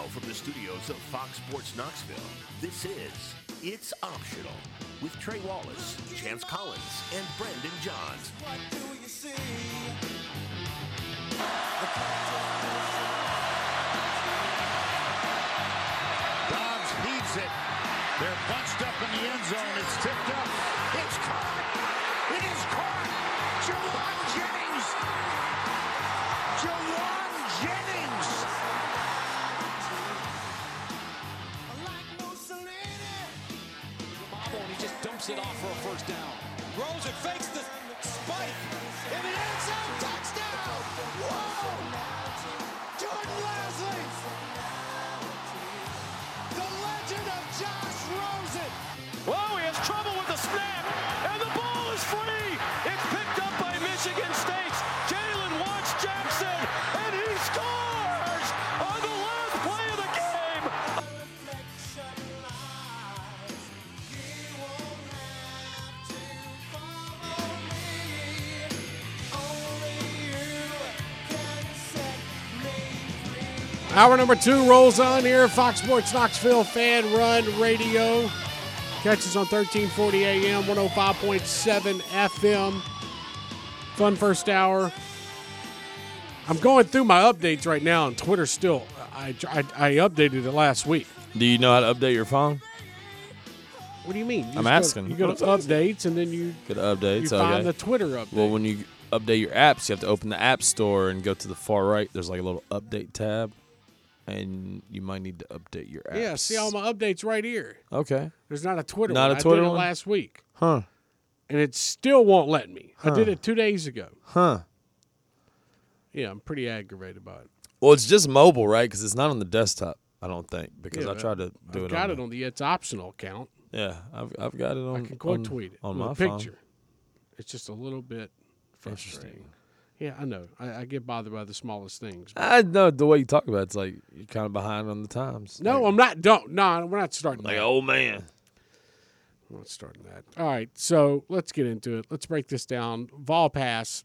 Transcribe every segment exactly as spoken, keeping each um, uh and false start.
from the studios of Fox Sports Knoxville, this is It's Optional with Trey Wallace, Chance Collins, and Brandon Johns. What do you see? Dobbs heaves it. They're bunched up in the end zone. It's tipped up. It's caught. It is caught. Jawan Jennings. Jawan Jennings. Like Mussolini. And he just dumps it off for a first down. Rolls it, fakes the spike. In the end zone, touchdown. Whoa! Jordan Leslie. The legend of Josh Rosen. Whoa, he has trouble with the snap, and the ball is free. It's picked up by Michigan State's Jalen Watts Jackson, and he scores on the last play of the game. Reflection lies. You won't have to follow me. Only you can set me free. Hour number two rolls on here. Fox Sports Knoxville Fan Run Radio. Catch us on thirteen forty A M, one oh five point seven F M. Fun first hour. I'm going through my updates right now on Twitter still. I, I, I updated it last week. Do you know how to update your phone? What do you mean? You I'm just go- asking. you go to updates and then you, Good updates. you find okay. the Twitter update. Well, when you update your apps, you have to open the App Store and go to the far right. There's like a little update tab, and you might need to update your apps. yeah, see all my updates right here. Okay. There's not a Twitter Not one. a Twitter I did it one? last week, Huh. and it still won't let me. I Huh. did it two days ago. Huh. Yeah, I'm pretty aggravated by it. Well, it's just mobile, right? Because it's not on the desktop, I don't think, because Yeah, I tried to do I've it got on it on the It's Optional account. the, Yeah, I've, I've got it on I can quote on, tweet it on with my a phone. picture. It's just a little bit frustrating. Interesting. Yeah, I know. I, I get bothered by the smallest things. but- I know the way you talk about it, it's like you're kind of behind on the times. no, like, I'm not. Don't. No, we're not starting like that. an old man. We're not starting that. All right, so let's get into it. Let's break this down. Vol Pass.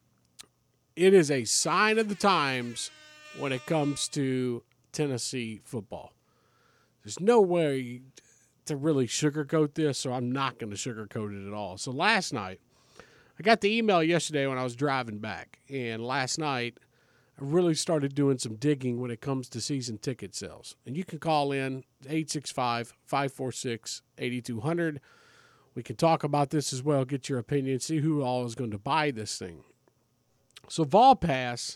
It is a sign of the times when it comes to Tennessee football. There's no way to really sugarcoat this, so I'm not going to sugarcoat it at all. So last night, I got the email yesterday when I was driving back, and last night I really started doing some digging when it comes to season ticket sales. And you can call in eight six five, five four six, eight two zero zero. We can talk about this as well, get your opinion, see who all is going to buy this thing. So Vol Pass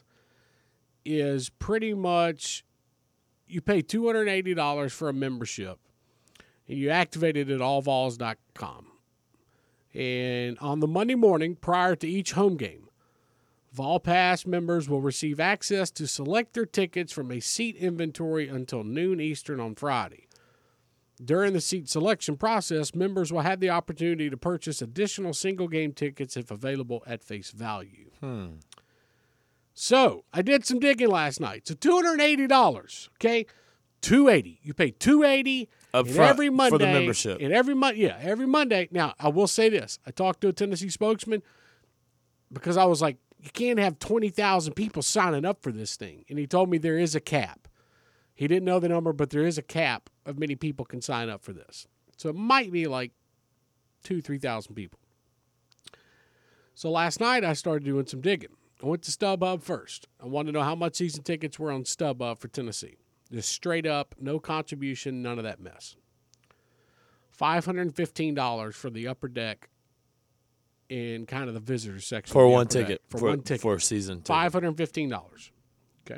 is pretty much you pay two hundred eighty dollars for a membership, and you activate it at all vols dot com. And on the Monday morning prior to each home game, Vol Pass members will receive access to select their tickets from a seat inventory until noon Eastern on Friday. During the seat selection process, members will have the opportunity to purchase additional single-game tickets if available at face value. Hmm. So I did some digging last night. So two hundred eighty dollars, okay? two hundred eighty dollars. You pay two hundred eighty dollars Up and front every Monday. for the membership. And every month, yeah, every Monday. Now, I will say this. I talked to a Tennessee spokesman because I was like, you can't have twenty thousand people signing up for this thing. And he told me there is a cap. He didn't know the number, but there is a cap of many people can sign up for this. So it might be like two, three thousand people. So last night I started doing some digging. I went to StubHub first. I wanted to know how much season tickets were on StubHub for Tennessee. Just straight up, no contribution, none of that mess. five hundred fifteen dollars for the upper deck in kind of the visitor section. For of the one upper deck. ticket. For, For, one ticket. for a season ticket. five hundred fifteen dollars. Okay.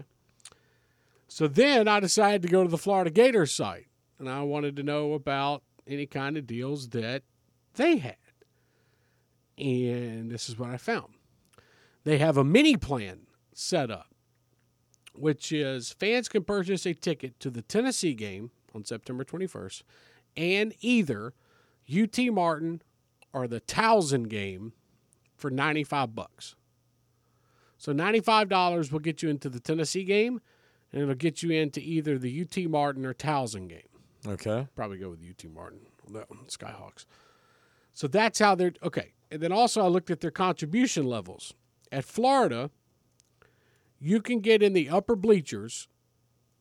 So then I decided to go to the Florida Gators site, and I wanted to know about any kind of deals that they had. And this is what I found. They have a mini plan set up, which is fans can purchase a ticket to the Tennessee game on September twenty-first and either U T Martin or the Towson game for ninety-five bucks. So ninety-five dollars will get you into the Tennessee game, and it'll get you into either the U T Martin or Towson game. Okay. Probably go with U T Martin on that one, Skyhawks. So that's how they're – okay. And then also I looked at their contribution levels. At Florida, you can get in the upper bleachers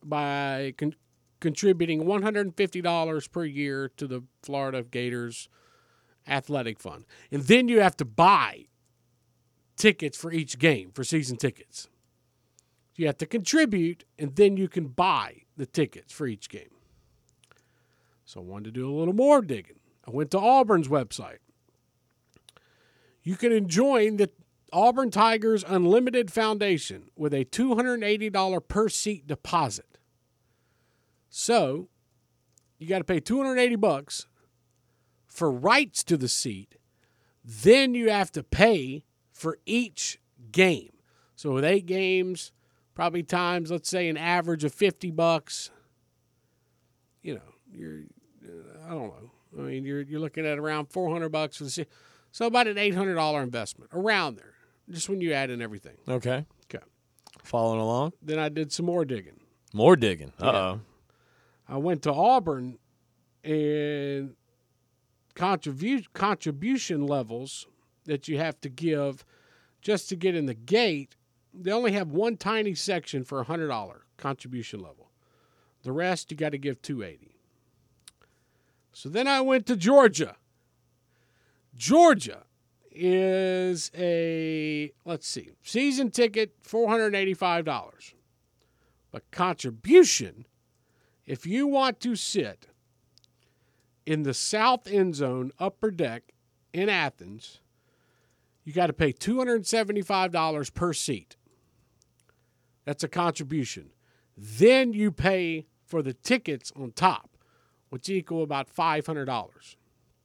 by con- contributing one hundred fifty dollars per year to the Florida Gators Athletic Fund. And then you have to buy tickets for each game, for season tickets. You have to contribute, and then you can buy the tickets for each game. So I wanted to do a little more digging. I went to Auburn's website. You can join the Auburn Tigers Unlimited Foundation with a two hundred eighty dollars per seat deposit. So you got to pay two hundred eighty bucks for rights to the seat. Then you have to pay for each game. So with eight games, probably times, let's say, an average of fifty bucks. You know, you're, I don't know. I mean, you're you're looking at around four hundred bucks for the seat. So about an eight hundred dollars investment, around there, just when you add in everything. Okay. Okay. Following along. Then I did some more digging. More digging. Uh-oh. I went to Auburn, and contribu- contribution levels that you have to give just to get in the gate, they only have one tiny section for a one hundred dollars contribution level. The rest, you got to give two hundred eighty dollars. So then I went to Georgia. Georgia is a, let's see, season ticket, four hundred eighty-five dollars. But contribution, if you want to sit in the south end zone, upper deck in Athens, you got to pay two hundred seventy-five dollars per seat. That's a contribution. Then you pay for the tickets on top, which equal about five hundred dollars.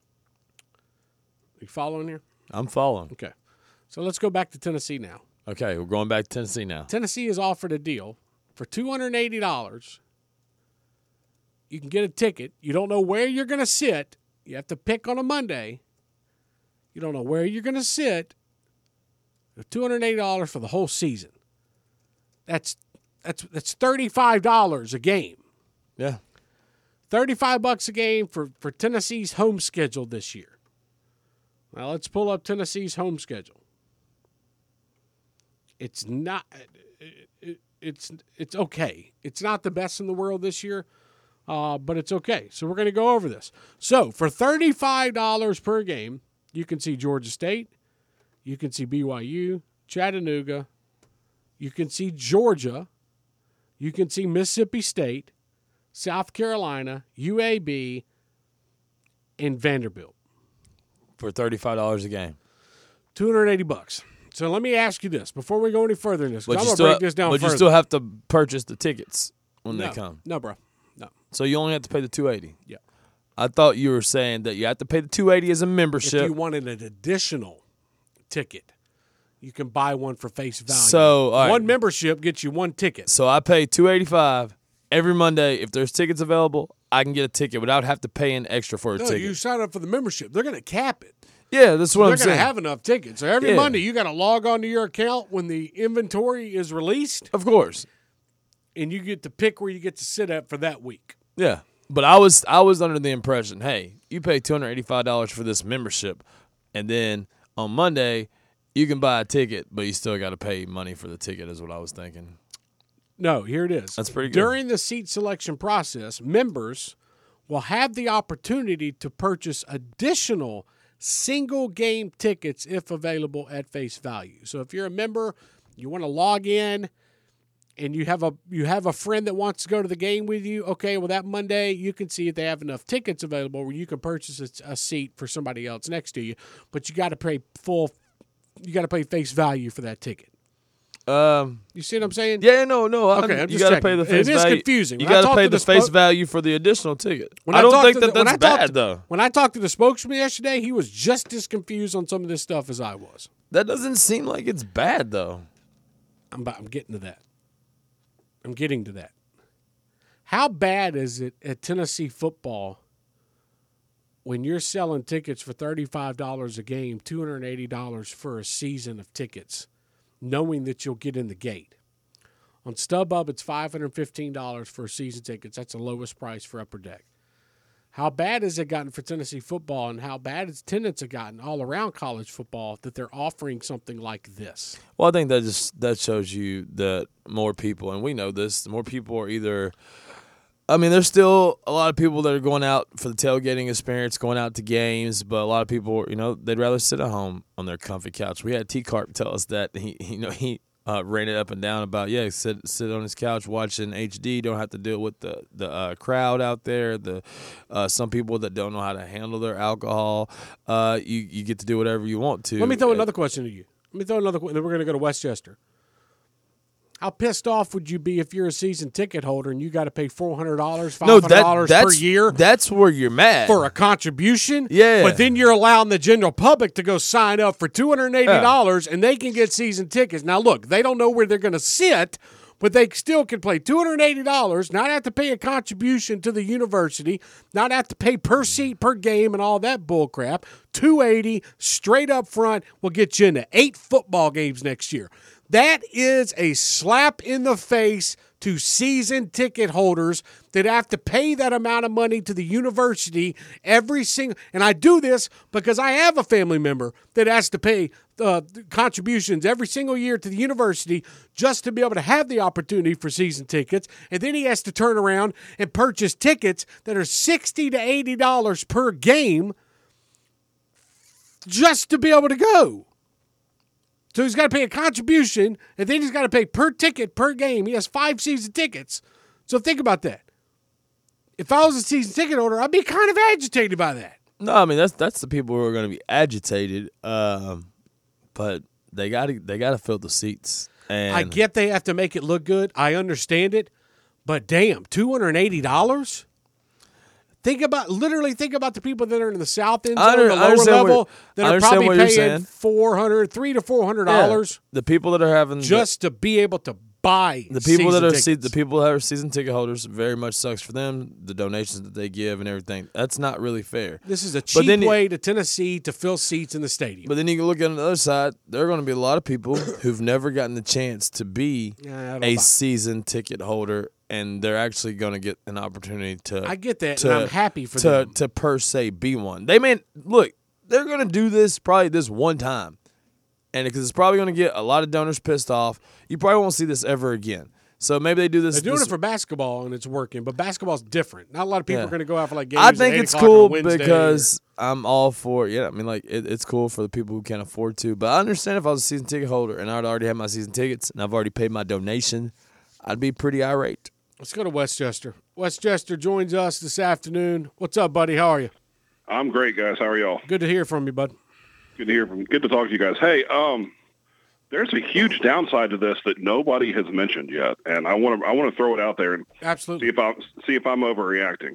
You following here? I'm following. Okay. So let's go back to Tennessee now. Okay, we're going back to Tennessee now. Tennessee has offered a deal for two hundred eighty dollars. You can get a ticket. You don't know where you're going to sit. You have to pick on a Monday. You don't know where you're going to sit. two hundred eighty dollars for the whole season. That's that's that's thirty-five dollars a game. Yeah. thirty-five bucks a game for, for Tennessee's home schedule this year. Now let's pull up Tennessee's home schedule. It's not it, it's it's okay. It's not the best in the world this year, uh, but it's okay. So we're going to go over this. So for thirty-five dollars per game, you can see Georgia State, you can see B Y U, Chattanooga, you can see Georgia, you can see Mississippi State, South Carolina, U A B, and Vanderbilt. For thirty-five dollars a game. two hundred eighty bucks. So let me ask you this before we go any further in this. 'Cause But, I'm you going to still, break this down but further. you still have to purchase the tickets when no, they come. No, bro. No. So you only have to pay the two hundred eighty dollars. Yeah. I thought you were saying that you have to pay the two hundred eighty dollars as a If membership. you wanted an additional ticket, you can buy one for face value. So, all right. one membership gets you one ticket. So I pay two hundred eighty-five dollars every Monday. If there's tickets available, I can get a ticket without having to pay an extra for a No, ticket. you sign up for the membership. They're going to cap it. Yeah, that's what They're I'm going to saying. have enough tickets. So every Yeah. Monday, you got to log on to your account when the inventory is released, Of course. and you get to pick where you get to sit at for that week. Yeah. But I was I was under the impression, hey, you pay two hundred eighty-five dollars for this membership, and then on Monday you can buy a ticket, but you still got to pay money for the ticket is what I was thinking. No, here it is. That's pretty good. During the seat selection process, members will have the opportunity to purchase additional single game tickets if available at face value. So if you're a member, you want to log in and you have a you have a friend that wants to go to the game with you, okay, well that Monday you can see if they have enough tickets available where you can purchase a, a seat for somebody else next to you, but you got to pay full you got to pay face value for that ticket. Um, You see what I'm saying? yeah, no, no. I, Okay, I'm you just got to checking. pay the face It is value. confusing. You When I got to talked pay to the the face spo- value for the additional ticket. When I don't talked think to that the- when that's I talked bad to- though. When I talked to the spokesman yesterday, he was just as confused on some of this stuff as I was. That doesn't seem like it's bad though. I'm, about, I'm getting to that. I'm getting to that. How bad is it at Tennessee football when you're selling tickets for thirty-five dollars a game, two hundred eighty dollars for a season of tickets, knowing that you'll get in the gate? On StubHub, it's five hundred fifteen dollars for season tickets. That's the lowest price for Upper Deck. How bad has it gotten for Tennessee football, and how bad has attendance have gotten all around college football that they're offering something like this? Well, I think that just that shows you that more people, and we know this, more people are either – I mean, there's still a lot of people that are going out for the tailgating experience, going out to games, but a lot of people, you know, they'd rather sit at home on their comfy couch. We had T. Carp tell us that. He, you know, he uh, ran it up and down about, yeah, sit sit on his couch watching H D, don't have to deal with the, the uh, crowd out there, the uh, some people that don't know how to handle their alcohol. Uh, you, you get to do whatever you want to. Let me throw another question to you. Let me throw another question. Then we're going to go to Westchester. How pissed off would you be if you're a season ticket holder and you got to pay four hundred dollars, five hundred dollars no, that, per year? That's where you're mad. For a contribution? Yeah. But then you're allowing the general public to go sign up for two hundred eighty dollars yeah. and they can get season tickets. Now, look, they don't know where they're going to sit, but they still can play two hundred eighty dollars, not have to pay a contribution to the university, not have to pay per seat per game and all that bull crap. two hundred eighty dollars straight up front will get you into eight football games next year. That is a slap in the face to season ticket holders that have to pay that amount of money to the university every single – and I do this because I have a family member that has to pay uh, contributions every single year to the university just to be able to have the opportunity for season tickets, and then he has to turn around and purchase tickets that are sixty to eighty dollars per game just to be able to go. So he's got to pay a contribution, and then he's got to pay per ticket per game. He has five season tickets. So think about that. If I was a season ticket holder, I'd be kind of agitated by that. No, I mean that's that's the people who are going to be agitated, um, but they got to they got to fill the seats. And I get they have to make it look good. I understand it, but damn, two hundred eighty dollars. Think about literally think about the people that are in the south end zone, under, the lower level, what, that are probably paying saying. four hundred, three to four hundred dollars. Yeah, the people that are having just the, to be able to buy the people that are se- the people that are season ticket holders. Very much sucks for them. The donations that they give and everything. That's not really fair. This is a cheap way you, to Tennessee to fill seats in the stadium. But then you can look at the other side. There are going to be a lot of people who've never gotten the chance to be yeah, a season ticket holder. And they're actually going to get an opportunity to. I get that, to, and I'm happy for to, them. To per se be one. They may look. They're going to do this probably this one time, and because it's probably going to get a lot of donors pissed off. You probably won't see this ever again. So maybe they do this. They're doing this, it for basketball, and it's working. But basketball's different. Not a lot of people yeah. are going to go out for like games. I think at it's eight cool on a because or, I'm all for it. Yeah, I mean, like it, it's cool for the people who can't afford to. But I understand if I was a season ticket holder and I'd already had my season tickets and I've already paid my donation, I'd be pretty irate. Let's go to Westchester. Westchester joins us this afternoon. What's up, buddy? How are you? I'm great, guys. How are y'all? Good to hear from you, bud. Good to hear from you. Good to talk to you guys. Hey, um, there's a huge downside to this that nobody has mentioned yet, and I want to I want to throw it out there and absolutely see if I'm see if I'm overreacting.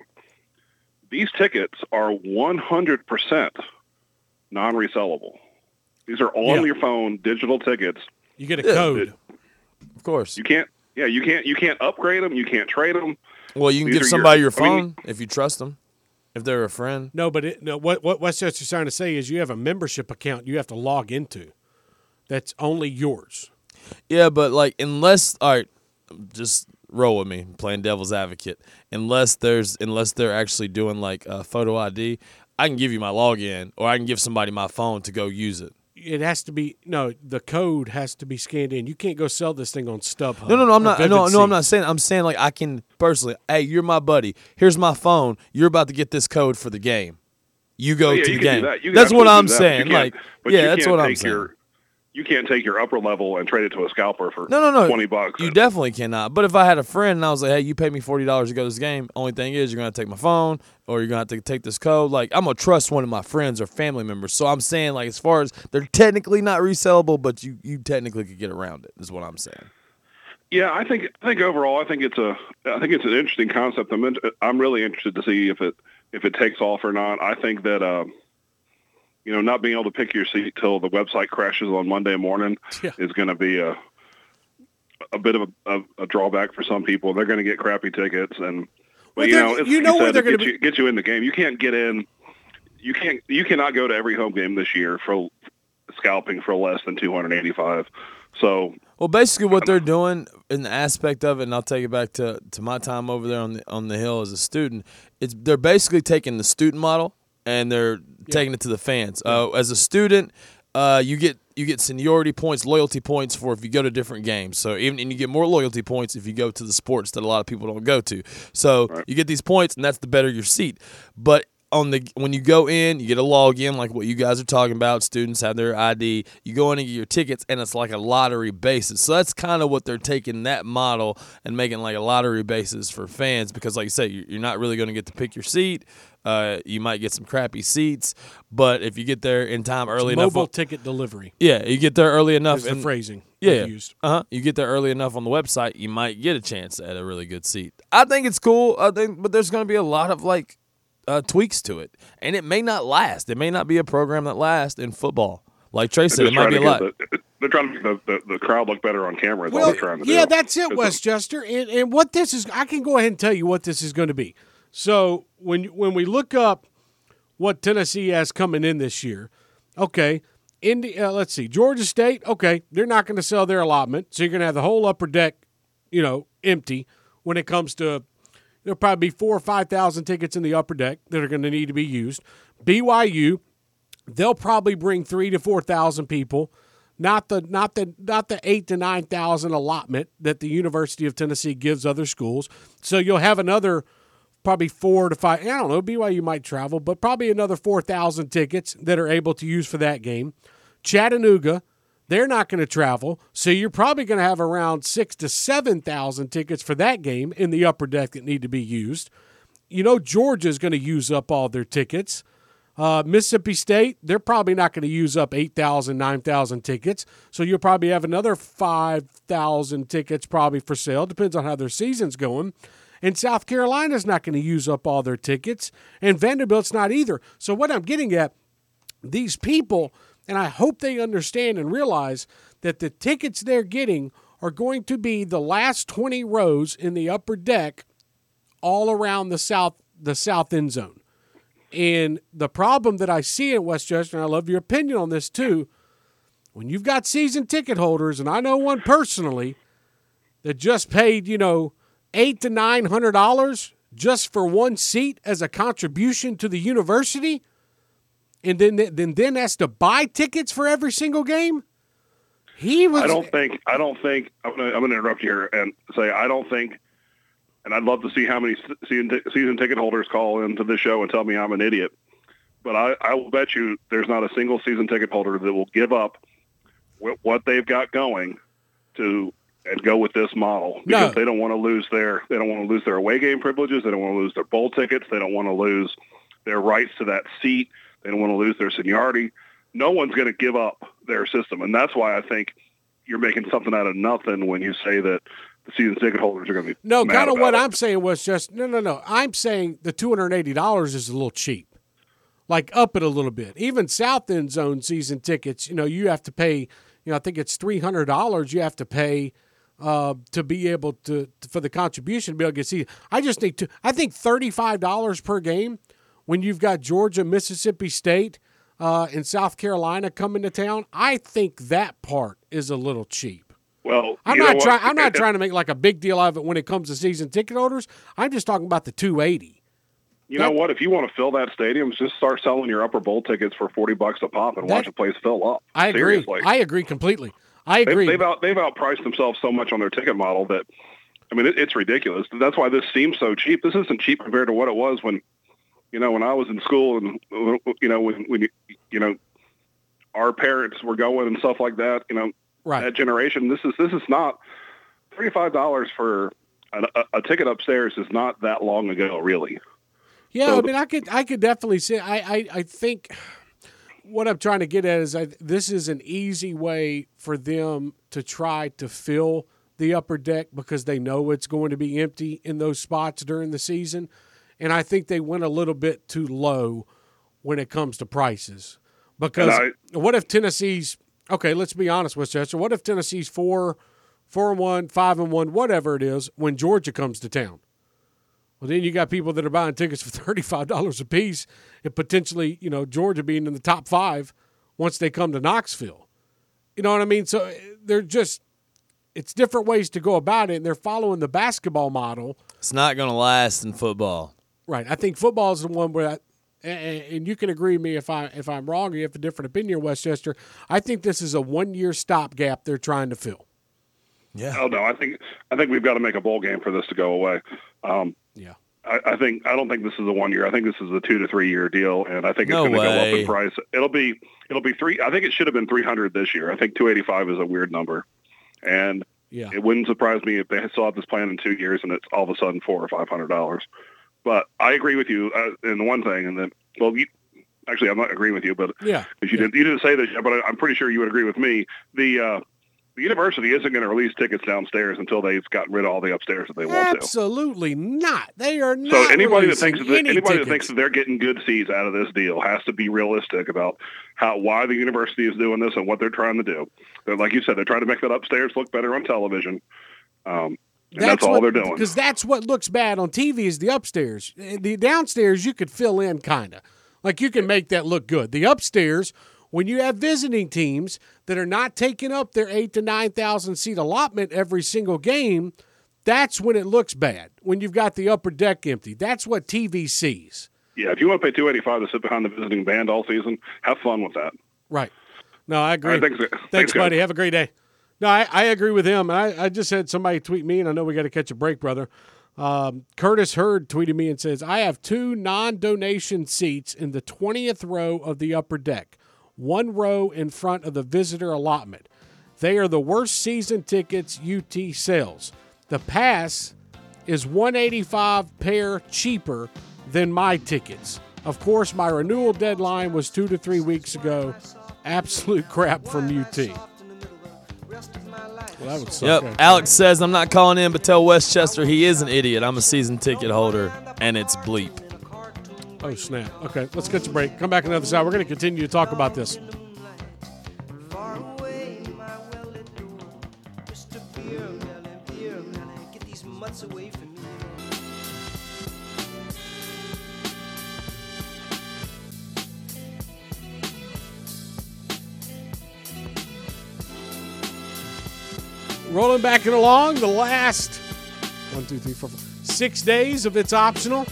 These tickets are one hundred percent non-resellable. These are on yeah. your phone, digital tickets. You get a code, that, of course. You can't. Yeah, you can't. You can't upgrade them. You can't trade them. Well, you can These give are somebody your, your phone I mean, if you trust them, if they're a friend. No, but it, no. What what Westchester's trying to say is you have a membership account you have to log into. That's only yours. Yeah, but like unless all right, just roll with me, playing devil's advocate. Unless there's unless they're actually doing like a photo I D, I can give you my login, or I can give somebody my phone to go use it. It has to be no. The code has to be scanned in. You can't go sell this thing on StubHub. No, no, no. I'm not. No, no. Seats. I'm not saying. I'm saying like I can personally. Hey, you're my buddy. Here's my phone. You're about to get this code for the game. You go oh, yeah, to you the can game. do that. You can That's what absolutely I'm do that, saying. but you can't- Like, but yeah, you that's can't what I'm take saying. your- You can't take your upper level and trade it to a scalper for No, no, no. twenty bucks. You And- definitely cannot. But if I had a friend and I was like, hey, you pay me forty dollars to go to this game, only thing is you're going to take my phone or you're going to have to take this code. Like, I'm going to trust one of my friends or family members. So I'm saying, like, as far as they're technically not resellable, but you, you technically could get around it is what I'm saying. Yeah, I think I think overall, I think it's a I think it's an interesting concept. I'm in, I'm really interested to see if it if it takes off or not. I think that uh, you know, not being able to pick your seat till the website crashes on Monday morning Yeah. is going to be a a bit of a, a, a drawback for some people. They're going to get crappy tickets, and but Well, you they're- know, it's, you know like where said, they're it gonna gets be- you, get you in the game. You can't get in. You can't. You cannot go to every home game this year for scalping for less than two hundred eighty-five. So Well, basically what they're doing in the aspect of it, and I'll take it back to, to my time over there on the on the Hill as a student. It's they're basically taking the student model and they're yeah. taking it to the fans. Uh, as a student, uh, you get you get seniority points, loyalty points for if you go to different games. So even and you get more loyalty points if you go to the sports that a lot of people don't go to. So right. you get these points, and that's the better your seat. But on the when you go in, you get a login like what you guys are talking about. Students have their I D. You go in and get your tickets, and it's like a lottery basis. So that's kind of what they're taking that model and making like a lottery basis for fans because, like you say, you're not really going to get to pick your seat. Uh, you might get some crappy seats, but if you get there in time early it's enough, mobile ticket delivery. Yeah, you get there early enough. Is the phrasing. Yeah, used. uh huh. You get there early enough on the website, you might get a chance at a really good seat. I think it's cool. I think, but there's going to be a lot of like uh, tweaks to it, and it may not last. It may not be a program that lasts in football. Like Trey said, it might be a lot. The, they're trying to make the, the, the crowd look better on camera. Is well, all they're trying to yeah, do. that's it, Westchester. And, and what this is, I can go ahead and tell you what this is going to be. So when when we look up what Tennessee has coming in this year, okay, Indi- uh, let's see, Georgia State, okay, they're not going to sell their allotment, so you're going to have the whole upper deck, you know, empty when it comes to, there'll probably be four or five thousand tickets in the upper deck that are going to need to be used. B Y U, they'll probably bring three to four thousand people, not the not the not the eight to nine thousand allotment that the University of Tennessee gives other schools. So you'll have another probably four to five. I don't know. B Y U might travel, but probably another four thousand tickets that are able to use for that game. Chattanooga, they're not going to travel, so you're probably going to have around six to seven thousand tickets for that game in the upper deck that need to be used. You know, Georgia's going to use up all their tickets. Uh, Mississippi State, they're probably not going to use up eight thousand, nine thousand tickets, so you'll probably have another five thousand tickets probably for sale. Depends on how their season's going. And South Carolina's not going to use up all their tickets, and Vanderbilt's not either. So what I'm getting at, these people, and I hope they understand and realize that the tickets they're getting are going to be the last twenty rows in the upper deck all around the south the south end zone. And the problem that I see at Westchester, and I love your opinion on this too, when you've got season ticket holders, and I know one personally that just paid, you know, eight to nine hundred dollars just for one seat as a contribution to the university, and then then then has to buy tickets for every single game. He was. I don't think. I don't think. I'm going to interrupt you here and say I don't think. And I'd love to see how many season, season ticket holders call into this show and tell me I'm an idiot. But I, I will bet you there's not a single season ticket holder that will give up what they've got going to and go with this model because no. they don't want to lose their they don't want to lose their away game privileges. They don't want to lose their bowl tickets. They don't want to lose their rights to that seat. They don't want to lose their seniority. No one's going to give up their system, and that's why I think you're making something out of nothing when you say that the season ticket holders are going to be no. Mad Kind of what it. I'm saying was just no, no, no. I'm saying the two hundred eighty dollars is a little cheap. Like up it a little bit. Even South End Zone season tickets, you know, you have to pay. You know, I think it's three hundred dollars. You have to pay uh, to be able to, to for the contribution to be able to get season. I just need to. I think thirty-five dollars per game when you've got Georgia, Mississippi State, uh, and South Carolina coming to town. I think that part is a little cheap. Well, I'm you not know trying. what? I'm not trying to make like a big deal out of it when it comes to season ticket holders. I'm just talking about the two eighty. You that, know what? If you want to fill that stadium, just start selling your upper bowl tickets for forty bucks a pop and that, watch the place fill up. I agree. Seriously. I agree completely. I agree. They've, they've out they've outpriced themselves so much on their ticket model that, I mean, it, it's ridiculous. That's why this seems so cheap. This isn't cheap compared to what it was when, you know, when I was in school and you know when when you, you know, our parents were going and stuff like that. You know, right. That generation. This is this is not thirty-five dollars for a, a, a ticket upstairs is not that long ago, really. Yeah, So I mean, I could, I could definitely say, I, I, I think what I'm trying to get at is, I, this is an easy way for them to try to fill the upper deck because they know it's going to be empty in those spots during the season, and I think they went a little bit too low when it comes to prices. Because I, what if Tennessee's okay? Let's be honest, Westchester. What if Tennessee's four, four and one, five and one, whatever it is, when Georgia comes to town? Well, then you got people that are buying tickets for thirty-five dollars a piece and potentially, you know, Georgia being in the top five once they come to Knoxville. You know what I mean? So they're just it's different ways to go about it, and they're following the basketball model. It's not going to last in football. Right. I think football is the one where, I, and, and you can agree with me if I if I'm wrong or you have a different opinion, Westchester. I think this is a one year stopgap they're trying to fill. Yeah. Oh no, I think I think we've got to make a bowl game for this to go away. Um, Yeah. I, I think I don't think this is a one year. I think this is a two to three year deal, and I think it's No going to go up way. in price. It'll be it'll be three. I think it should have been three hundred this year. I think two eighty five is a weird number, and Yeah. it wouldn't surprise me if they still have this plan in two years and it's all of a sudden four or five hundred dollars. But I agree with you uh, in the one thing, and then well, you, actually I'm not agreeing with you, but Yeah. because you didn't you didn't say this, but I, I'm pretty sure you would agree with me. The uh, the university isn't going to release tickets downstairs until they've gotten rid of all the upstairs that they want to. Absolutely not. They are not. So anybody that releasing thinks that any anybody that tickets. thinks that they're getting good seats out of this deal has to be realistic about how why the university is doing this and what they're trying to do. They're, like you said, they're trying to make that upstairs look better on television, um, and that's, all what, they're doing. Because that's what looks bad on T V is the upstairs. The downstairs you could fill in kind of. Like you can make that look good. The upstairs, when you have visiting teams that are not taking up their eight to nine thousand seat allotment every single game, that's when it looks bad. When you've got the upper deck empty, that's what T V sees. Yeah, if you want to pay two eighty five to sit behind the visiting band all season, have fun with that. Right. No, I agree. All right, thanks, Thanks, thanks, buddy. guys. Have a great day. No, I, I agree with him. And I, I just had somebody tweet me, and I know we got to catch a break, brother. Um, Curtis Hurd tweeted me and says, I have two non-donation seats in the twentieth row of the upper deck, one row in front of the visitor allotment. They are the worst season tickets U T sells. The pass is one hundred eighty-five dollars pair cheaper than my tickets. Of course, my renewal deadline was two to three weeks ago. Absolute crap from U T. Well, that would suck. Yep. Alex says, I'm not calling in, but tell Westchester he is an idiot. I'm a season ticket holder, and it's bleep. Oh, snap. Okay, let's get to break. Come back another side. We're going to continue to talk about this. Far away, my well-lit door. Mister Beer Melly, Beer Melly, get these mutts away from me. Rolling back and along, the last one, two, three, four, five, six days of It's Optional.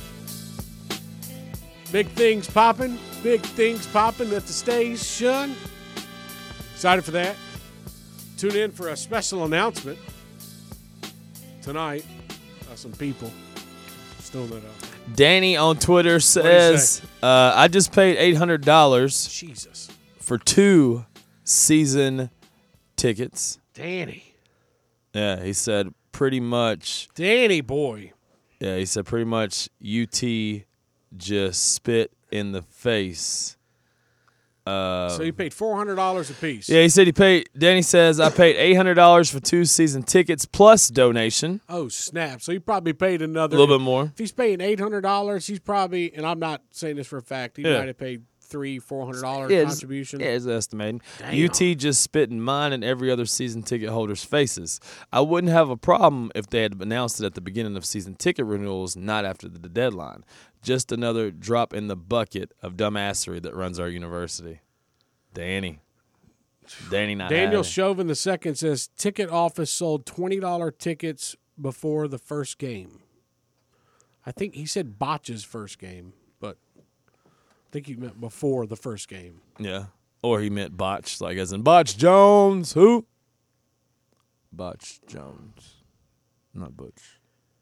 Big things popping. Big things popping at the station. Excited for that. Tune in for a special announcement tonight by some people. Still not up. Danny on Twitter do you says, uh, I just paid eight hundred dollars Jesus. for two season tickets. Danny. Yeah, he said pretty much, Danny boy. yeah, he said pretty much U T just spit in the face. Uh, So you paid four hundred dollars a piece. yeah, he said he paid, Danny says, I paid eight hundred dollars for two season tickets plus donation. Oh, snap. So he probably paid A another. little bit more. If he's paying eight hundred dollars, he's probably, and I'm not saying this for a fact, he Yeah. might have paid three, four hundred dollars Yeah, it's- contribution. Yeah, it's estimating. Damn. U T just spit in mine and every other season ticket holder's faces. I wouldn't have a problem if they had announced it at the beginning of season ticket renewals, not after the deadline. Just another drop in the bucket of dumbassery that runs our university. Danny. Danny not Daniel having it. Chauvin the second says ticket office sold twenty dollars tickets before the first game. I think he said Botch's first game, but I think he meant before the first game. Yeah. Or he meant Botch, like as in Botch Jones. Who? Botch Jones. Not Butch,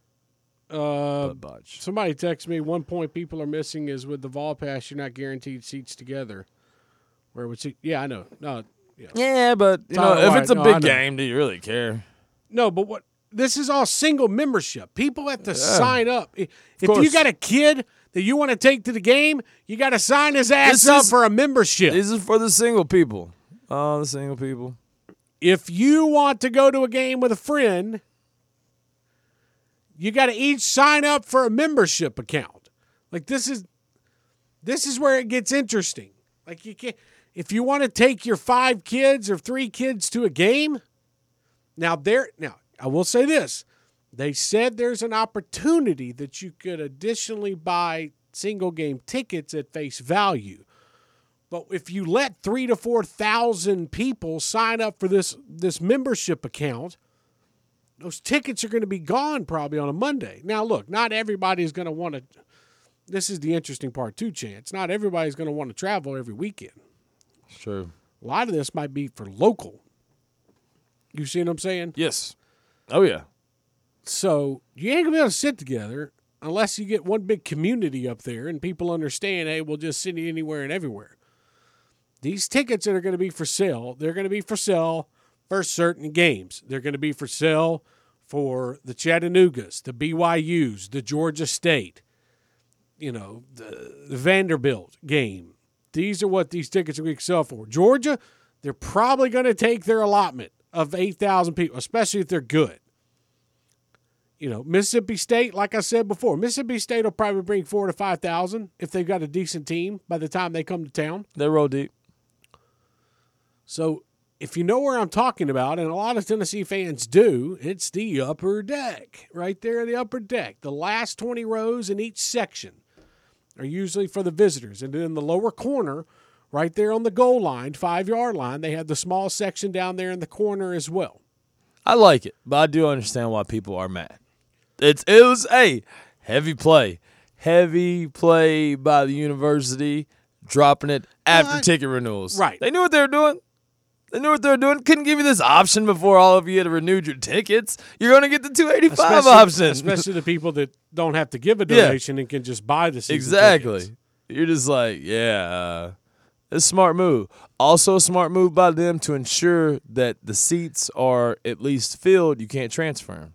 Uh, but Botch. somebody texted me, one point people are missing is with the Vol Pass, you're not guaranteed seats together. Where would you, yeah, I know. No, yeah. Yeah, but you Tyler know, if White, it's a no, I big know. game, do you really care? No, but what this is all single membership. People have to sign up. If you course. got a kid that you want to take to the game, you got to sign his ass This up is- for a membership. This is for the single people. Oh, the single people. If you want to go to a game with a friend, you got to each sign up for a membership account. Like this is this is where it gets interesting. Like you can't if you want to take your five kids or three kids to a game, now there now I will say this. They said there's an opportunity that you could additionally buy single game tickets at face value. But if you let three to four thousand people sign up for this this membership account, those tickets are going to be gone probably on a Monday. Now, look, not everybody's going to want to – this is the interesting part too, Chance. Not everybody's going to want to travel every weekend. It's true. A lot of this might be for local. You see what I'm saying? Yes. Oh, yeah. So you ain't going to be able to sit together unless you get one big community up there and people understand, hey, we'll just sit anywhere and everywhere. These tickets that are going to be for sale, they're going to be for sale for certain games. They're going to be for sale for the Chattanoogas, the B Y Us, the Georgia State, you know, the, the Vanderbilt game. These are what these tickets are going to sell for. Georgia, they're probably going to take their allotment of eight thousand people, especially if they're good. You know, Mississippi State, like I said before, Mississippi State will probably bring four to five thousand if they've got a decent team by the time they come to town. They roll deep. So if you know where I'm talking about, and a lot of Tennessee fans do, it's the upper deck, right there, the upper deck. The last twenty rows in each section are usually for the visitors. And then in the lower corner, right there on the goal line, five-yard line, they have the small section down there in the corner as well. I like it, but I do understand why people are mad. It's It was, hey, heavy play. Heavy play by the university, dropping it after What? ticket renewals. Right. They knew what they were doing. They knew what they were doing. Couldn't give you this option before all of you had renewed your tickets. You're going to get the two eighty-five Especially, option. especially the people that don't have to give a Yeah. donation and can just buy the season Exactly. tickets. You're just like, yeah, uh, it's a smart move. Also a smart move by them to ensure that the seats are at least filled. You can't transfer them.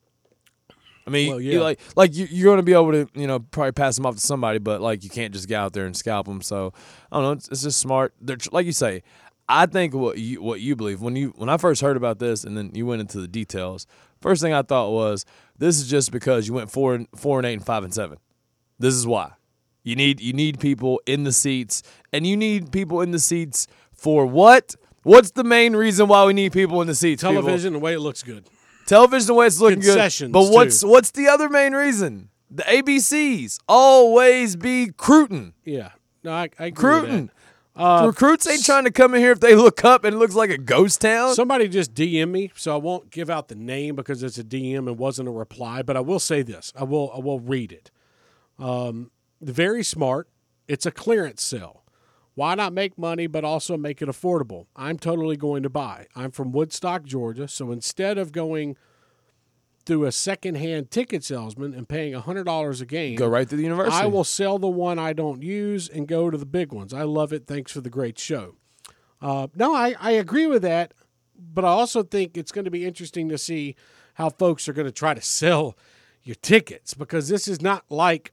I mean, Well, you yeah. like like you, you're going to be able to, you know, probably pass them off to somebody, but like you can't just get out there and scalp them. So I don't know. It's, it's just smart. They're tr- like you say. I think what you what you believe when you when I first heard about this and then you went into the details. First thing I thought was this is just because you went four and four and eight and five and seven. This is why you need you need people in the seats, and you need people in the seats for what? What's the main reason why we need people in the seats? people? Television, the way it looks good. Television, the way it's looking good. Concessions, But what's too. what's the other main reason? The A B Cs always be recruiting. Yeah. No, I, I agree with Recruiting. that. Uh, Recruits ain't trying to come in here if they look up and it looks like a ghost town. Somebody just D M me, so I won't give out the name because it's a D M and wasn't a reply. But I will say this: I will I will read it. Um, very smart. It's a clearance sale. Why not make money but also make it affordable? I'm totally going to buy. I'm from Woodstock, Georgia, so instead of going through a secondhand ticket salesman and paying one hundred dollars a game, Go right to the university. I will sell the one I don't use and go to the big ones. I love it. Thanks for the great show. Uh, no, I, I agree with that, but I also think it's going to be interesting to see how folks are going to try to sell your tickets, because this is not like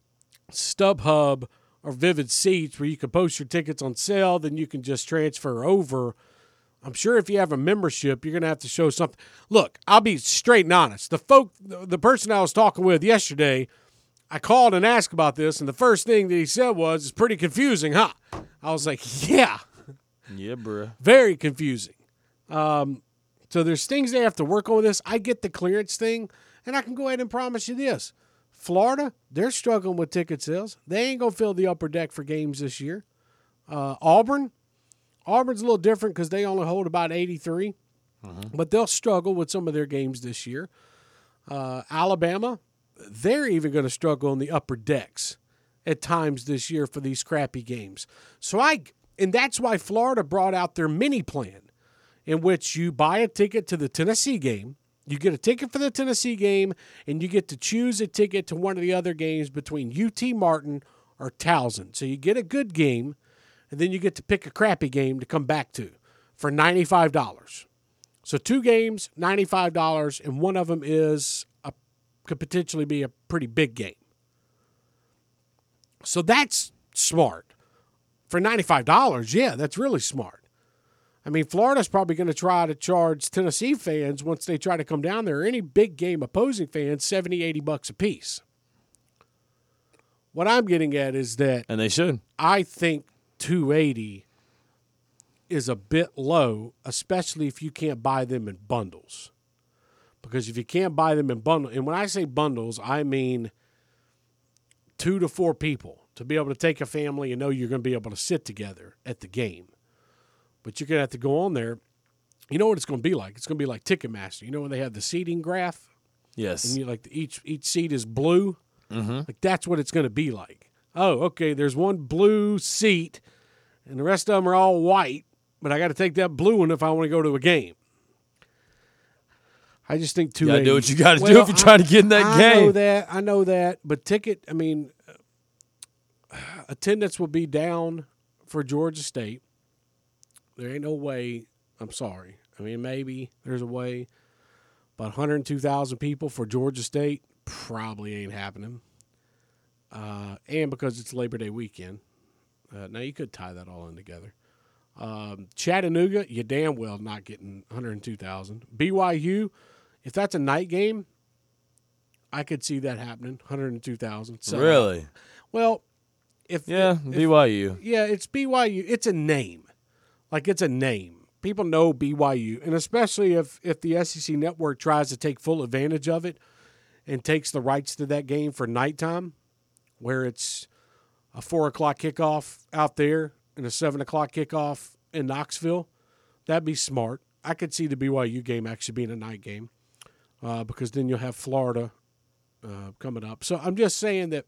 StubHub or Vivid Seats where you can post your tickets on sale, then you can just transfer over. I'm sure if you have a membership, you're going to have to show something. Look, I'll be straight and honest. The folk, the person I was talking with yesterday, I called and asked about this, and the first thing that he said was, "It's pretty confusing, huh?" I was like, yeah, yeah, bruh. very confusing. Um, so there's things they have to work on with this. I get the clearance thing, and I can go ahead and promise you this. Florida, they're struggling with ticket sales. They ain't going to fill the upper deck for games this year. Uh, Auburn, Auburn's a little different because they only hold about eighty-three, mm-hmm. but they'll struggle with some of their games this year. Uh, Alabama, they're even going to struggle in the upper decks at times this year for these crappy games. So I, and that's why Florida brought out their mini plan, in which you buy a ticket to the Tennessee game, you get a ticket for the Tennessee game, and you get to choose a ticket to one of the other games between U T Martin or Towson. So you get a good game, and then you get to pick a crappy game to come back to for ninety-five dollars. So two games, ninety-five dollars, and one of them is a, could potentially be a pretty big game. So that's smart. For ninety-five dollars, yeah, that's really smart. I mean, Florida's probably going to try to charge Tennessee fans, once they try to come down there, or any big game opposing fans, seventy, eighty bucks a piece. What I'm getting at is that And they should. I think two eighty is a bit low, especially if you can't buy them in bundles. Because if you can't buy them in bundles, and when I say bundles, I mean two to four people to be able to take a family and know you're going to be able to sit together at the game. But you're going to have to go on there You know what it's going to be like? It's going to be like Ticketmaster. You know when they have the seating graph? Yes. And you like the, each each seat is blue? Mm-hmm. Like that's what it's going to be like. Oh, okay, there's one blue seat, and the rest of them are all white, but I got to take that blue one if I want to go to a game. I just think two eighty. You got to do what you got to well, do if you're trying to get in that I game. I know that. I know that. But ticket, I mean, uh, attendance will be down for Georgia State. There ain't no way. I'm sorry. I mean, maybe there's a way. But one hundred two thousand people for Georgia State probably ain't happening. Uh, and because it's Labor Day weekend. Uh, now, you could tie that all in together. Um, Chattanooga, you damn well not getting one hundred two thousand. B Y U, if that's a night game, I could see that happening, one hundred two thousand. So, Really? Well, if Yeah, if, B Y U. Yeah, it's B Y U. It's a name. Like, it's a name. People know B Y U, and especially if, if the S E C Network tries to take full advantage of it and takes the rights to that game for nighttime, where it's a four o'clock kickoff out there and a seven o'clock kickoff in Knoxville, that'd be smart. I could see the B Y U game actually being a night game uh, because then you'll have Florida uh, coming up. So I'm just saying that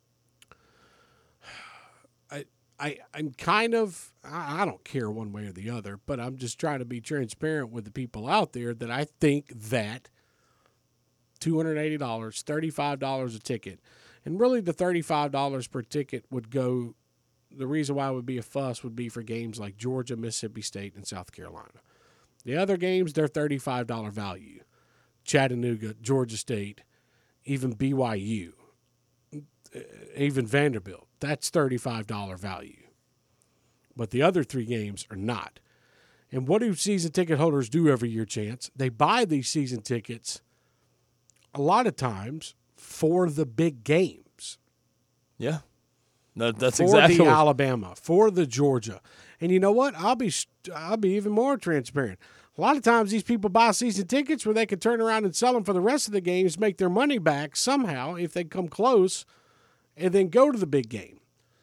I, I, I'm kind of, I, I don't care one way or the other, but I'm just trying to be transparent with the people out there that I think that two hundred eighty dollars, thirty-five dollars a ticket, and really the thirty-five dollars per ticket would go, the reason why it would be a fuss would be for games like Georgia, Mississippi State, and South Carolina. The other games, they're thirty-five dollars value. Chattanooga, Georgia State, even B Y U, even Vanderbilt, that's thirty-five dollars value. But the other three games are not. And what do season ticket holders do every year, Chance? They buy these season tickets a lot of times for the big games. Yeah. No, that's for exactly the what- Alabama, for the Georgia. And you know what? I'll be I'll be even more transparent. A lot of times these people buy season tickets where they can turn around and sell them for the rest of the games, make their money back somehow if they come close, and then go to the big game.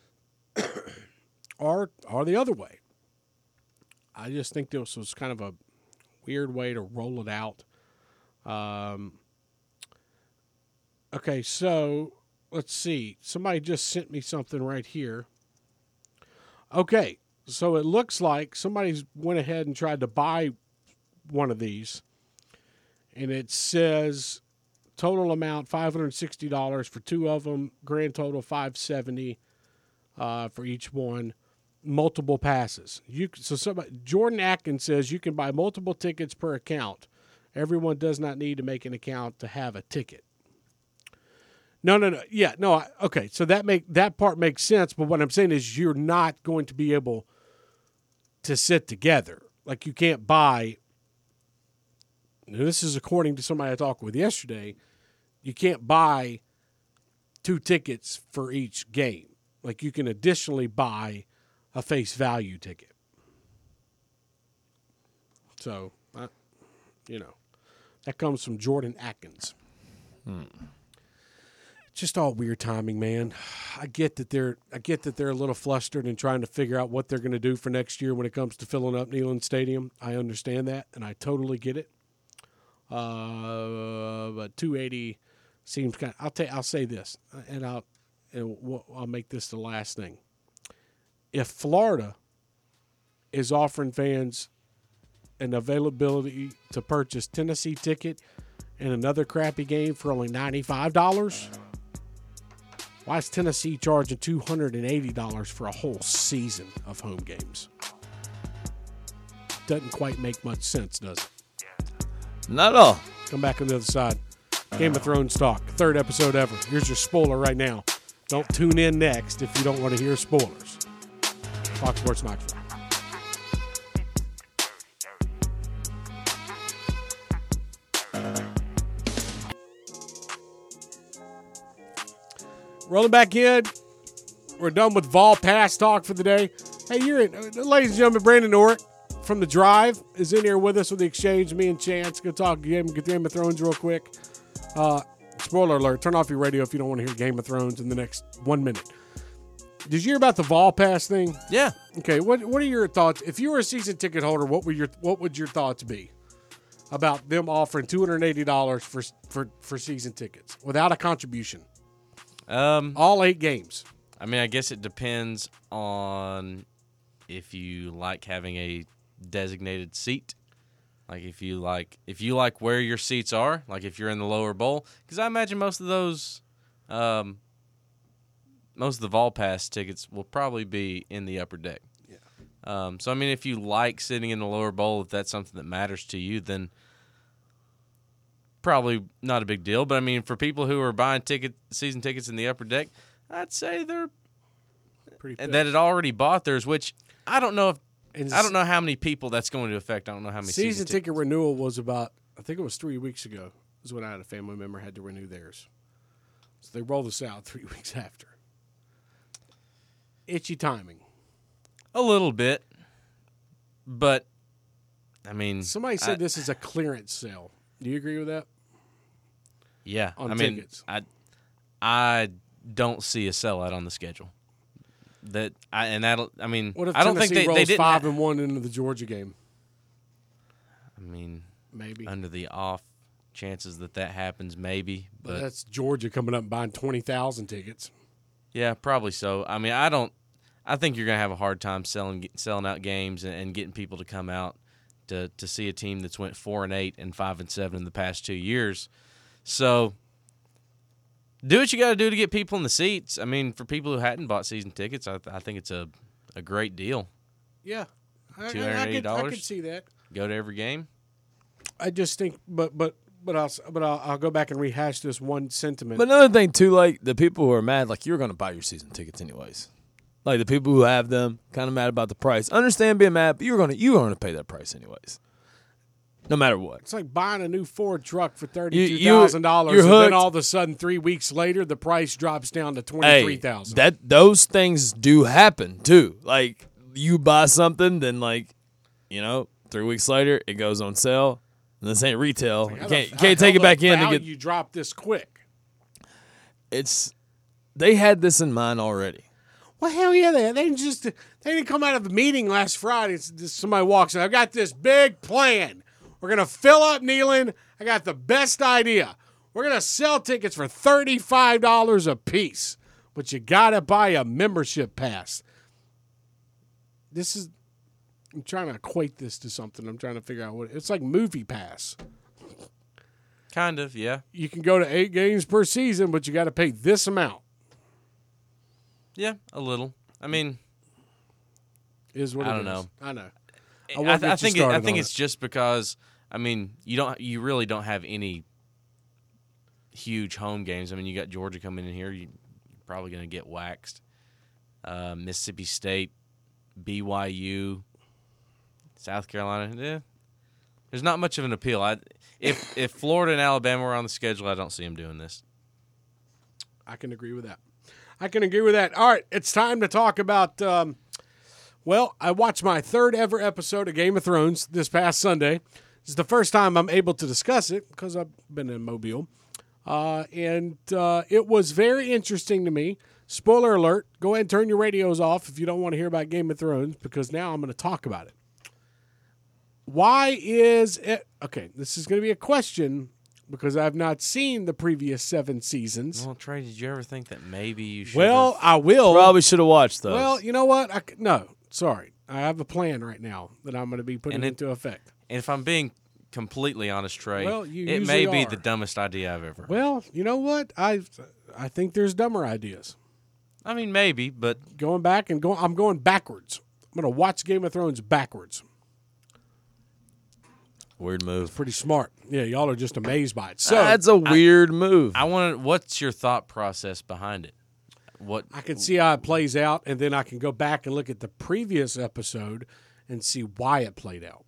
or or the other way. I just think this was kind of a weird way to roll it out. Um. Okay, so let's see. Somebody just sent me something right here. Okay, so it looks like somebody's went ahead and tried to buy one of these, and it says total amount five hundred sixty dollars for two of them, grand total five hundred seventy dollars uh, for each one, multiple passes. You so somebody Jordan Atkins says you can buy multiple tickets per account. Everyone does not need to make an account to have a ticket. No, no, no. Yeah, no. I, okay, so that make that part makes sense. But what I'm saying is, you're not going to be able to sit together. Like, you can't buy. And this is according to somebody I talked with yesterday. You can't buy two tickets for each game. Like, you can additionally buy a face value ticket. So, uh, you know, that comes from Jordan Atkins. Hmm. Just all weird timing, man. I get that they're I get that they're a little flustered and trying to figure out what they're going to do for next year when it comes to filling up Neyland Stadium. I understand that, and I totally get it. Uh, but two eighty seems kind. Of, I'll tell. I'll say this, and I'll and we'll, I'll make this the last thing. If Florida is offering fans an availability to purchase Tennessee ticket and another crappy game for only ninety-five dollars. Why is Tennessee charging two hundred eighty dollars for a whole season of home games? Doesn't quite make much sense, does it? Not at all. Come back on the other side. Game of Thrones talk, third episode ever. Here's your spoiler right now. Don't tune in next if you don't want to hear spoilers. Fox Sports Knoxville. Rolling back in. We're done with Vol Pass talk for the day. Hey, you're in, ladies and gentlemen, Brandon Orrick from The Drive is in here with us with the exchange. Me and Chance. Go talk Game, Game of Thrones real quick. Uh, spoiler alert. Turn off your radio if you don't want to hear Game of Thrones in the next one minute. Did you hear about the Vol Pass thing? Yeah. Okay, what what are your thoughts? If you were a season ticket holder, what would your what would your thoughts be about them offering two hundred eighty dollars for for for season tickets without a contribution, Um, all eight games? I mean, I guess it depends on if you like having a designated seat. Like if you like if you like where your seats are, like if you're in the lower bowl, because I imagine most of those, um, most of the Vol Pass tickets will probably be in the upper deck. Yeah. Um, so I mean, if you like sitting in the lower bowl, if that's something that matters to you, then probably not a big deal. But I mean, for people who are buying ticket season tickets in the upper deck, I'd say they're Pretty and that had already bought theirs, which I don't know if And I don't know how many people that's going to affect. I don't know how many season season ticket tickets. renewal was about. I think it was three weeks ago. Is when I had a family member had to renew theirs. So they rolled this out three weeks after. Itchy timing. A little bit, but I mean, Somebody said I- this is a clearance sale. Do you agree with that? Yeah, on I mean, tickets. I I don't see a sellout on the schedule. That I and that I mean, What if I don't Tennessee think they, rolls they didn't. five ha- and one into the Georgia game? I mean, Maybe. under the off chances that that happens, maybe, But but that's Georgia coming up and buying twenty thousand tickets. yeah, probably so. I mean, I don't. I think you're gonna have a hard time selling selling out games and, and getting people to come out to to see a team that's went four and eight and five and seven in the past two years. So do what you got to do to get people in the seats. I mean, for people who hadn't bought season tickets, I, I think it's a a great deal. Yeah, I, I, I, two hundred eighty could, I dollars could see that. Go to every game. I just think, but but but I'll but I'll, I'll go back and rehash this one sentiment. But another thing too, like the people who are mad, like you're going to buy your season tickets anyways. Like the people who have them, kind of mad about the price. Understand being mad, but you're gonna you're gonna pay that price anyways, no matter what. It's like buying a new Ford truck for thirty-two thousand dollars, you're and then hooked. all of a sudden, three weeks later, the price drops down to Hey, twenty-three thousand. that those things do happen too. Like you buy something, then like, you know, three weeks later it goes on sale. And this ain't retail. You can't you can't take it back in to get. You drop this quick. It's they had this in mind already. Well, hell yeah, they they just they didn't come out of a meeting last Friday. It's just somebody walks in. I've got this big plan. We're gonna fill up Neyland. I got the best idea. We're gonna sell tickets for thirty-five dollars a piece, but you gotta buy a membership pass. This is. I'm trying to equate this to something. I'm trying to figure out what it's like. Movie pass. Kind of, yeah. You can go to eight games per season, but you got to pay this amount. Yeah, a little. I mean, Is what I it don't is. know. I know. I, won't I, get you think it, I started think on it's it. just because I mean you don't you really don't have any huge home games. I mean you got Georgia coming in here, you, you're probably going to get waxed. Uh, Mississippi State, B Y U, South Carolina. Yeah, there's not much of an appeal. I if if Florida and Alabama were on the schedule, I don't see them doing this. I can agree with that. I can agree with that. All right, it's time to talk about. Um, well, I watched my third ever episode of Game of Thrones this past Sunday. This is the first time I'm able to discuss it because I've been in Mobile, uh, and uh, it was very interesting to me. Spoiler alert: go ahead and turn your radios off if you don't want to hear about Game of Thrones, because now I'm going to talk about it. Why is it okay? This is going to be a question. Because I've not seen the previous seven seasons. Well, Trey, did you ever think that maybe you should? Well, I will. Probably should have watched those. Well, you know what? I, c- no, sorry. I have a plan right now that I'm going to be putting And it- into effect. and if I'm being completely honest, Trey, Well, you it may usually be are. the dumbest idea I've ever heard. Well, you know what? I I think there's dumber ideas. I mean, maybe, but Going back and going, I'm going backwards. I'm going to watch Game of Thrones backwards. Weird move. Pretty smart. Yeah, y'all are just amazed by it. So That's a weird move. I want to. What's your thought process behind it? What I can see how it plays out, and then I can go back and look at the previous episode and see why it played out.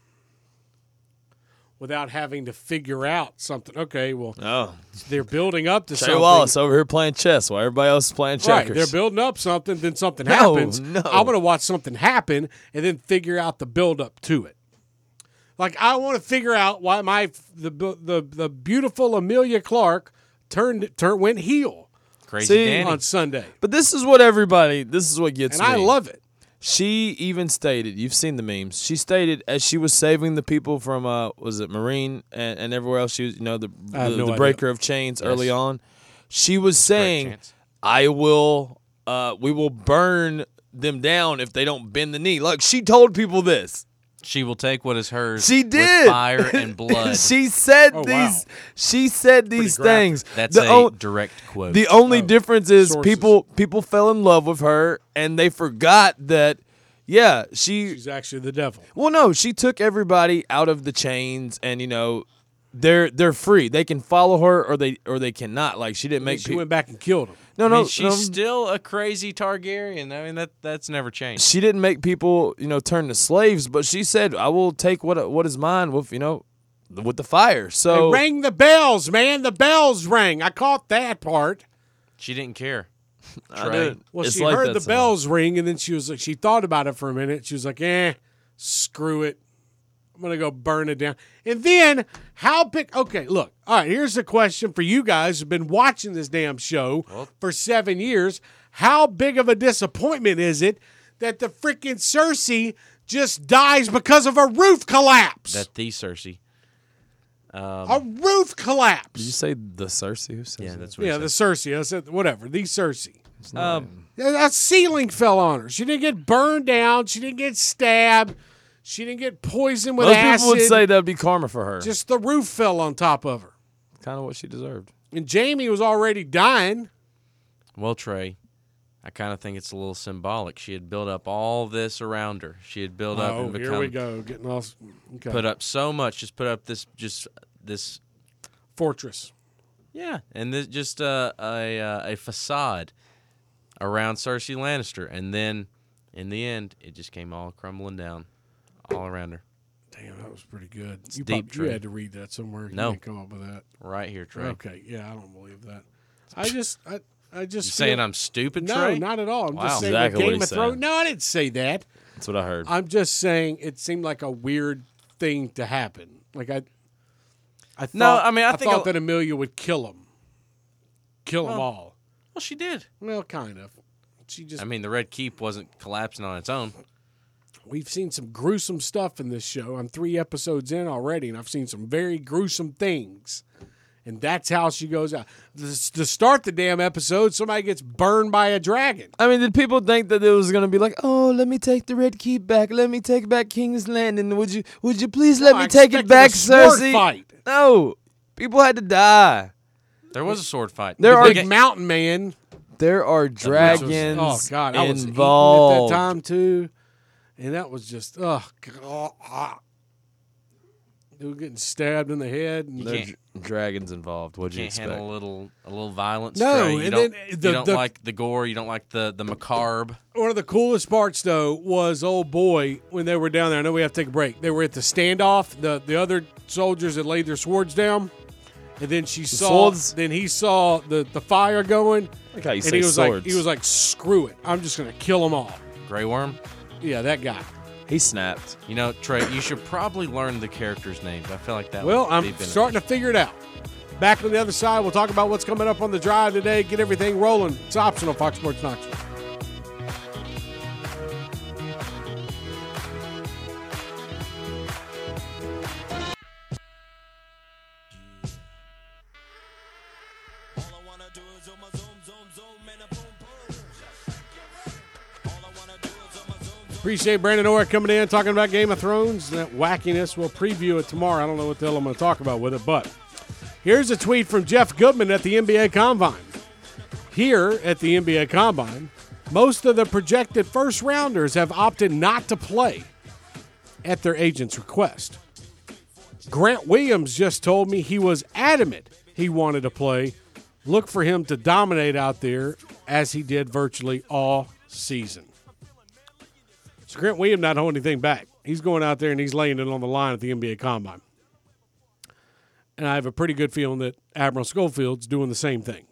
Without having to figure out something. Okay, well, oh, they're building up to Trey something. Wallace over here playing chess while everybody else is playing checkers. Right, they're building up something, then something No, happens. no. I'm going to watch something happen and then figure out the build up to it. Like I want to figure out why my the the the beautiful Amelia Clark turned turned went heel. Crazy See, Danny. on Sunday. But this is what everybody. This is what gets And me. I love it. She even stated, you've seen the memes. She stated as she was saving the people from, uh, was it Marine and, and everywhere else? She was, you know, the I have the, no the idea. breaker of chains early on. She was saying, chance. "I will, uh, we will burn them down if they don't bend the knee." Like she told people this. She will take what is hers. She with did fire and blood. she said Oh, these. wow. She said these graphic. things. That's the a o- direct quote. The only Oh, difference is sources. people people fell in love with her and they forgot that. Yeah, she. She's actually the devil. Well, no, she took everybody out of the chains, and you know, they're they're free. They can follow her, or they or they cannot. Like she didn't make. She people. went back and killed him. No, I no, mean, she's no. still a crazy Targaryen. I mean, that that's never changed. She didn't make people, you know, turn to slaves, but she said, "I will take what what is mine with, you know, with the fire." So They rang the bells, man. The bells rang. I caught that part. She didn't care. I Trey. did. Well, It's she like heard that the sometimes. bells ring, and then she was like, she thought about it for a minute. She was like, eh, screw it. I'm going to go burn it down. And then, how big? Okay, look. All right, here's a question for you guys who've been watching this damn show for seven years. How big of a disappointment is it that the freaking Cersei just dies because of a roof collapse? That the Cersei. a roof collapse. Did you say the Cersei? Who says Yeah, that? that's what Yeah, he the said. Cersei. I said, whatever, the Cersei. Um, A ceiling fell on her. She didn't get burned down. She didn't get stabbed. She didn't get poisoned with Most acid. people would say that'd be karma for her. Just the roof fell on top of her. kind of what she deserved. And Jamie was already dying. well, Trey, I kind of think it's a little symbolic. She had built up all this around her. She had built up Oh, and here we become go. Getting all okay. put up so much. Just put up this just this fortress. yeah, and this just uh, a uh, a facade around Cersei Lannister, and then in the end, it just came all crumbling down, all around her. Damn, that was pretty good. It's You, deep, prob- you Trey. had to read that somewhere. You No. didn't come up with that. Right here, Trey. Okay, yeah, I don't believe that. I just, I, I just You saying feel- I'm stupid, no, Trey? not at all. I'm Wow. just saying Exactly that what Game he's of Thrones. saying. No, I didn't say that. That's what I heard. I'm just saying it seemed like a weird thing to happen. Like I, I thought, No, I mean, I think thought a- that Amelia would kill him, kill them Well- all. Well, she did. Well, kind of. She just. I mean, the Red Keep wasn't collapsing on its own. We've seen some gruesome stuff in this show. I'm three episodes in already, and I've seen some very gruesome things. And that's how she goes out. This- To start the damn episode, somebody gets burned by a dragon. I mean, did people think that it was gonna be like, oh, let me take the Red Keep back, let me take back King's Landing, would you, would you please let No, me I take it expected back, a sword Cersei? fight. No, people had to die. There was a sword fight. There The are big mountain man. there are dragons Oh God, I was involved. eating at that time too, and that was just oh God. ah. Dude getting stabbed in the head. And There are can't- dr- dragons involved. What'd you Can't expect? handle a little a little violence. No, Trey. You and don't, then you the- don't the- like the gore. You don't like the the macabre. one of the coolest parts though was old boy when they were down there. I know we have to take a break. They were at the standoff. The the other soldiers had laid their swords down, and then she saw. swords? Then he saw the, the fire going, Like how you and say he was swords. like he was like, screw it. I'm just gonna kill them all. Grey Worm. Yeah, that guy. he snapped. You know, Trey, you should probably learn the characters' names. I feel like that. Well, would be I'm beneficial. starting to figure it out. Back on the other side, we'll talk about what's coming up on the drive today. Get everything rolling. It's optional. Fox Sports Knoxville. Appreciate Brandon Orr coming in, talking about Game of Thrones. That wackiness. We'll preview it tomorrow. I don't know what the hell I'm going to talk about with it, but here's a tweet from Jeff Goodman at the N B A Combine. Here at the N B A Combine, most of the projected first rounders have opted not to play at their agent's request. Grant Williams just told me he was adamant he wanted to play. Look for him to dominate out there as he did virtually all season. So Grant Williams not holding anything back. He's going out there and he's laying it on the line at the N B A Combine. And I have a pretty good feeling that Admiral Schofield's doing the same thing.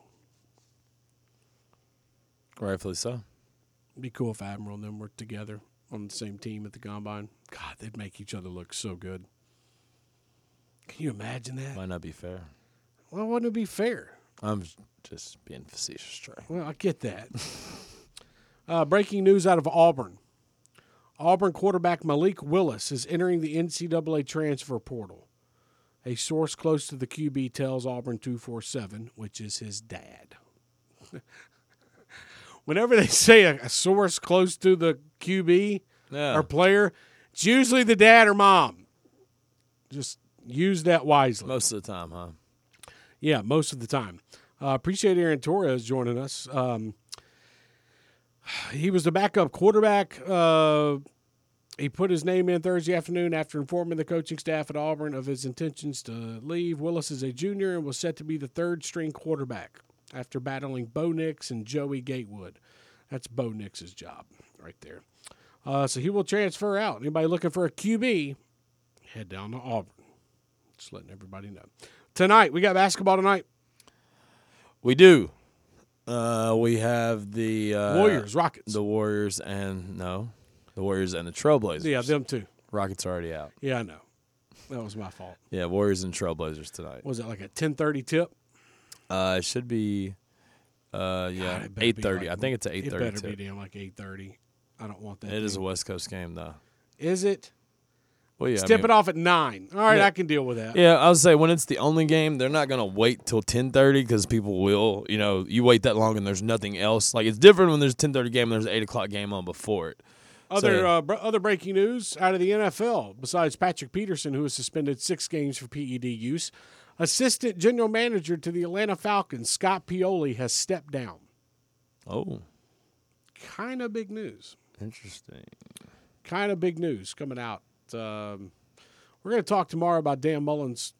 Rightfully so. It'd be cool if Admiral and them were together on the same team at the Combine. God, they'd make each other look so good. Can you imagine that? Might not be fair. Well, wouldn't it be fair? I'm just being facetious, Trey. Well, I get that. uh, breaking news out of Auburn. Auburn quarterback Malik Willis is entering the N C double A transfer portal. A source close to the Q B tells Auburn two forty-seven, which is his dad. Whenever they say a, a source close to the Q B Yeah. or player, it's usually the dad or mom. Just use that wisely. Most of the time, huh? Yeah, most of the time. Uh, appreciate Aaron Torres joining us. Um, he was the backup quarterback. Uh, he put his name in Thursday afternoon after informing the coaching staff at Auburn of his intentions to leave. Willis is a junior and was set to be the third-string quarterback after battling Bo Nix and Joey Gatewood. That's Bo Nix's job right there. Uh, so he will transfer out. Anybody looking for a Q B, head down to Auburn. Just letting everybody know. Tonight, we got basketball tonight. We do. Uh, we have the uh, Warriors, Rockets. The Warriors and no, the Warriors and the Trailblazers. Yeah, them too. Rockets are already out. Yeah, I know. That was my fault. Yeah, Warriors and Trailblazers tonight. Was it like a ten thirty tip? Uh, it should be. Uh, yeah, God, it better eight be thirty. like- I think it's an eight It thirty. better be damn like eight thirty. I don't want that. It is a thing. West Coast game, though. Is it? Well, yeah. Let's I tip mean- it off at nine. All right, Yeah. I can deal with that. Yeah, I would say when it's the only game, they're not gonna wait till ten thirty because people will. You know, you wait that long and there's nothing else. Like it's different when there's a ten thirty game and there's an eight o'clock game on before it. Other So- uh, br- other breaking news out of the N F L, besides Patrick Peterson, who was suspended six games for P E D use, assistant general manager to the Atlanta Falcons, Scott Pioli, has stepped down. Oh, Kind of big news. interesting. Kind of big news coming out. Um, we're going to talk tomorrow about Dan Mullen's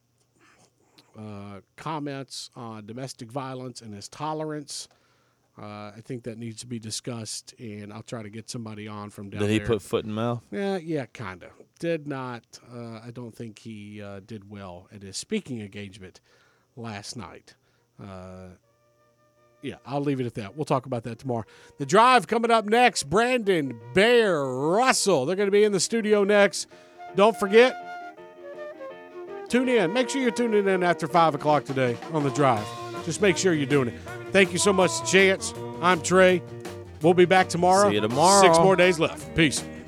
uh, comments on domestic violence and his tolerance. Uh, I think that needs to be discussed, and I'll try to get somebody on from down Did he there. put foot in mouth? Yeah, yeah, kind of. Did not. Uh, I don't think he uh, did well at his speaking engagement last night. Uh, yeah, I'll leave it at that. We'll talk about that tomorrow. The Drive coming up next. Brandon, Bear, Russell. They're going to be in the studio next. Don't forget, tune in. Make sure you're tuning in after five o'clock today on The Drive. Just make sure you're doing it. Thank you so much, Chance. I'm Trey. We'll be back tomorrow. See you tomorrow. Six more days left. Peace.